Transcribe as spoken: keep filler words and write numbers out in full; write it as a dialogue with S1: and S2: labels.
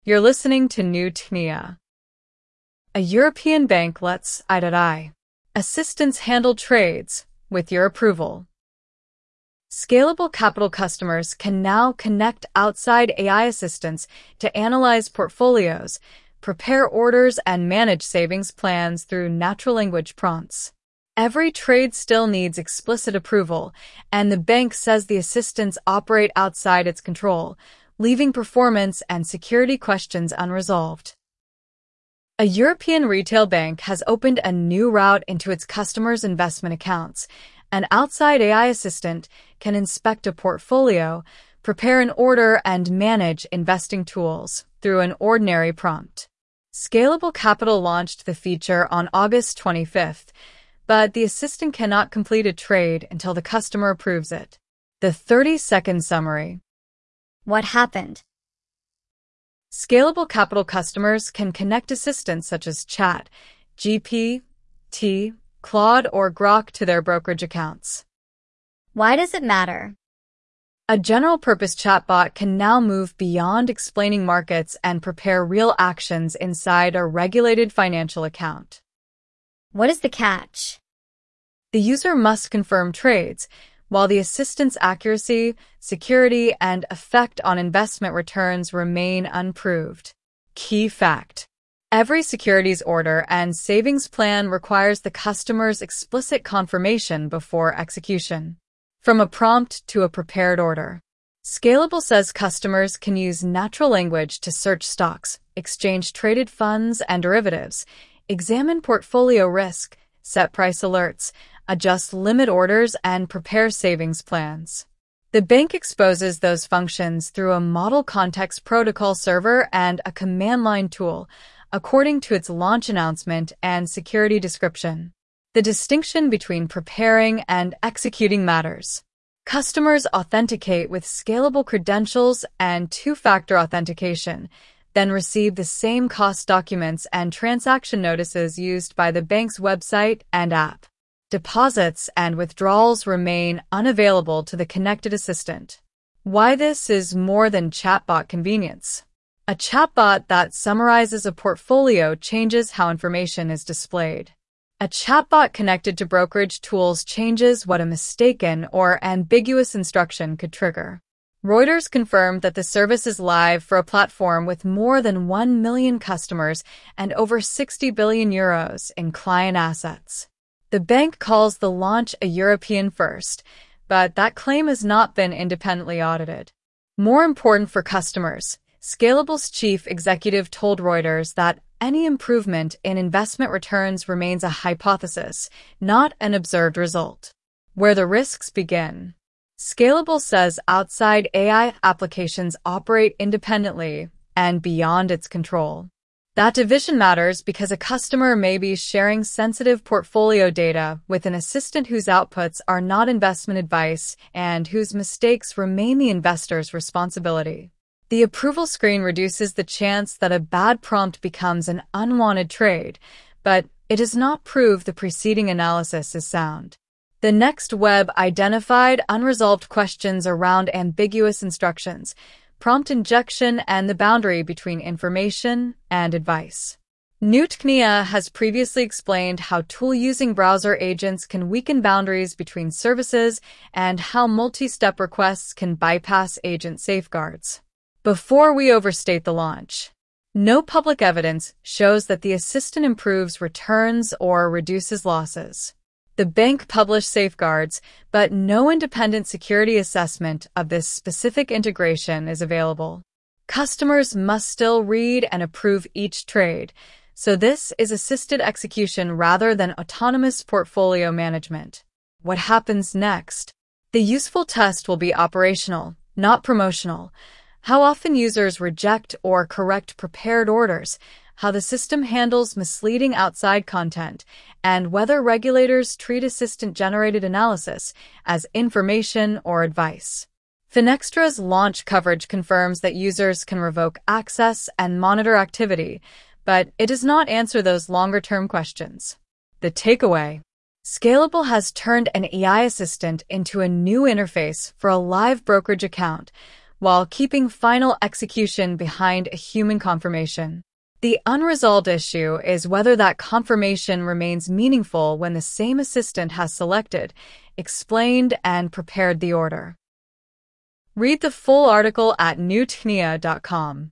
S1: You're listening to New Tchnia. A European bank lets I I assistants handle trades with your approval. Scalable Capital customers can now connect outside A I assistants to analyze portfolios, prepare orders, and manage savings plans through natural language prompts. Every trade still needs explicit approval, and the bank says the assistants operate outside its control, leaving performance and security questions unresolved. A European retail bank has opened a new route into its customers' investment accounts. An outside A I assistant can inspect a portfolio, prepare an order, and manage investing tools through an ordinary prompt. Scalable Capital launched the feature on August twenty-fifth, but the assistant cannot complete a trade until the customer approves it. The thirty-second summary.
S2: What happened?
S1: Scalable Capital customers can connect assistants such as Chat, G P T, Claude, or Grok to their brokerage accounts.
S2: Why does it matter?
S1: A general-purpose chatbot can now move beyond explaining markets and prepare real actions inside a regulated financial account.
S2: What is the catch?
S1: The user must confirm trades, while the assistant's accuracy, security, and effect on investment returns remain unproved. Key fact: every securities order and savings plan requires the customer's explicit confirmation before execution. From a prompt to a prepared order. Scalable says customers can use natural language to search stocks, exchange traded funds and derivatives, examine portfolio risk, set price alerts, adjust limit orders, and prepare savings plans. The bank exposes those functions through a Model Context Protocol server and a command line tool, according to its launch announcement and security description. The distinction between preparing and executing matters. Customers authenticate with scalable credentials and two-factor authentication, then receive the same cost documents and transaction notices used by the bank's website and app. Deposits and withdrawals remain unavailable to the connected assistant. Why this is more than chatbot convenience. A chatbot that summarizes a portfolio changes how information is displayed. A chatbot connected to brokerage tools changes what a mistaken or ambiguous instruction could trigger. Reuters confirmed that the service is live for a platform with more than one million customers and over sixty billion euros in client assets. The bank calls the launch a European first, but that claim has not been independently audited. More important for customers, Scalable's chief executive told Reuters that any improvement in investment returns remains a hypothesis, not an observed result. Where the risks begin. Scalable says outside A I applications operate independently and beyond its control. That division matters because a customer may be sharing sensitive portfolio data with an assistant whose outputs are not investment advice and whose mistakes remain the investor's responsibility. The approval screen reduces the chance that a bad prompt becomes an unwanted trade, but it does not prove the preceding analysis is sound. The next web identified unresolved questions around ambiguous instructions, prompt injection, and the boundary between information and advice. New Tchnia has previously explained how tool-using browser agents can weaken boundaries between services and how multi-step requests can bypass agent safeguards. Before we overstate the launch, no public evidence shows that the assistant improves returns or reduces losses. The bank published safeguards, but no independent security assessment of this specific integration is available. Customers must still read and approve each trade, so this is assisted execution rather than autonomous portfolio management. What happens next? The useful test will be operational, not promotional. How often users reject or correct prepared orders, how the system handles misleading outside content, and whether regulators treat assistant-generated analysis as information or advice. Finextra's launch coverage confirms that users can revoke access and monitor activity, but it does not answer those longer-term questions. The takeaway: Scalable has turned an A I assistant into a new interface for a live brokerage account, while keeping final execution behind a human confirmation. The unresolved issue is whether that confirmation remains meaningful when the same assistant has selected, explained, and prepared the order. Read the full article at new tchnia dot com.